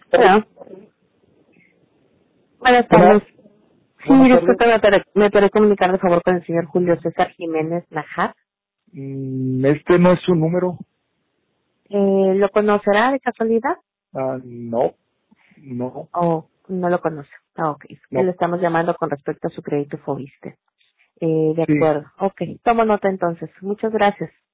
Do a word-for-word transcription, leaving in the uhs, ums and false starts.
Hola. Buenas tardes. Buenas, Sí, buenas tardes. disculpe, ¿me puede, me puede comunicar de favor con el señor Julio César Jiménez Najar? Mm, Este no es su número. Eh, ¿Lo conocerá de casualidad? Ah, no, no, ¿O no lo conoce? Ah, ok. Es que le no. estamos llamando con respecto a su crédito Fobiste. Eh, de Sí, acuerdo. Ok. Tomo nota entonces. Muchas gracias.